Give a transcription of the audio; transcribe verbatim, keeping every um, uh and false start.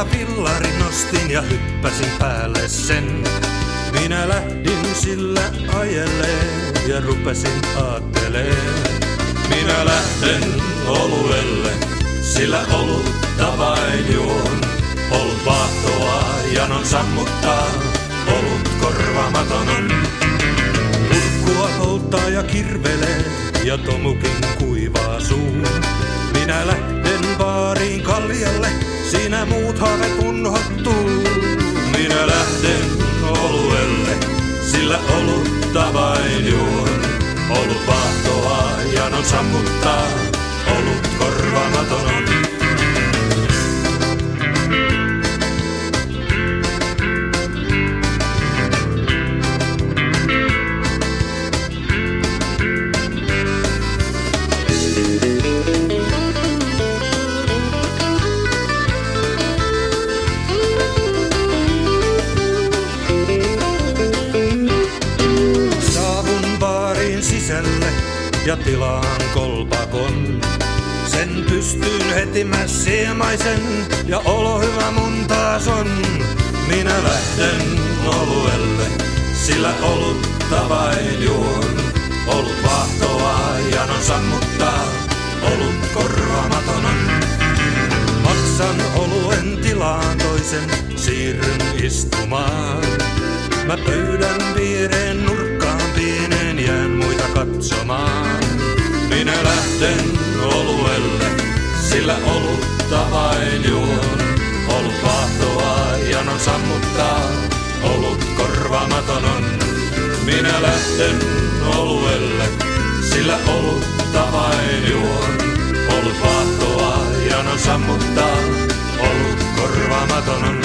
Pullosta fillarin nostin ja hyppäsin päälle sen. Minä lähdin sillä ajeleen ja rupesin aatteleen. Minä lähden oluelle, sillä olutta vain juon. Olut vaahtoa janon sammuttaa, olut korvaamaton on. Kurkkua polttaa ja kirvelee ja tomukin kuivaa suun. Minä lähden baariin kaljalle, siinä muut haavet unhottuu. Minä lähden oluelle, sillä olutta vain juon. Olut vaahtoa janon sammuttaa, olut korvaamaton on. Sisälle ja tilaan kolpakon. Sen pystyyn heti mä siemaisen ja olo hyvä mun taas on. Minä lähden oluelle, sillä olutta vain juon. Olut vaahtoa janon sammuttaa, olut korvaamaton on. Maksan oluen tilaan toisen, siirryn istumaan. Mä pöydän viereen nurkkaan pieneen jään muita katsomaan. Minä lähden oluelle, sillä olutta vain juon. Olut vaahtoa janon sammuttaa, olut korvaamaton on. Minä lähden oluelle, sillä olutta vain juon. Olut vaahtoa janon sammuttaa, olut korvaamaton on.